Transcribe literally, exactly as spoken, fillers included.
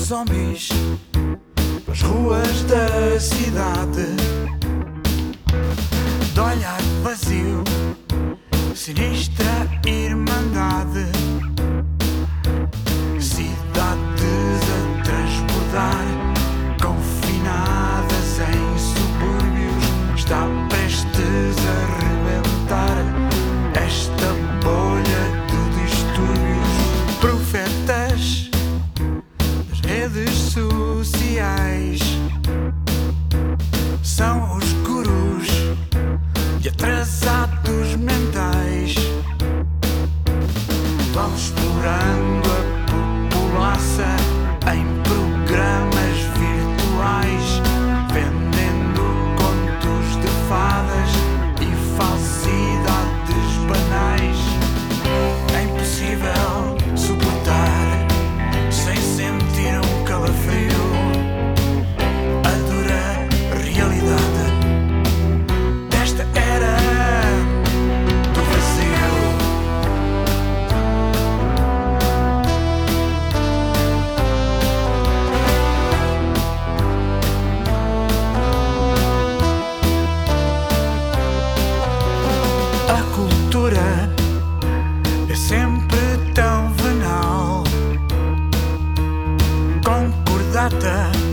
zombies pelas ruas da cidade, de olhar vazio, sinistra irmandade, cidades a transbordar, confinadas em subúrbios, está prestes a rebentar esta bolha de distúrbios. Profetas das redes sociais são os gurus de atrasados mentais. Vão explorando a população em programas virtuais, vendendo contos de fadas e falsidades banais. É impossível suportar sem sentir um calafrio a dura realidade desta era do vazio. A cultura é sempre tão venal, concordata